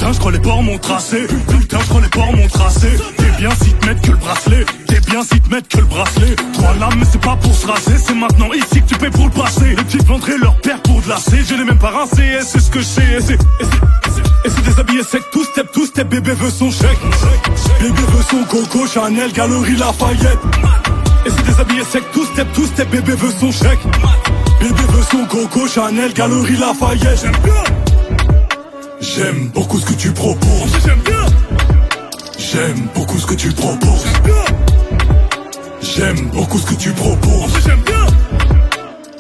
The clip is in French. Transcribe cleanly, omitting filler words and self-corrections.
Putain, je crois les ports m'ont tracé. Putain, je crois les ports m'ont tracé. T'es bien si te mettre que le bracelet. T'es bien si te mettre que le bracelet. Toi là, mais c'est pas pour se raser. C'est maintenant ici que tu payes pour le passé. Les petits vendraient leur père pour de la C. Je n'ai même pas rincé, et c'est ce que je sais. Et c'est déshabillé sec, tout step, bébé veut son chèque. Bébé veut son Coco, Chanel, Galerie Lafayette. Et c'est déshabillé sec, tout step, bébé veut son chèque. Bébé veut son Coco, Chanel, Galerie Lafayette. J'aime bien. J'aime beaucoup ce que tu proposes. J'aime bien. J'aime beaucoup ce que tu proposes. J'aime bien. J'aime beaucoup ce que tu proposes. J'aime bien.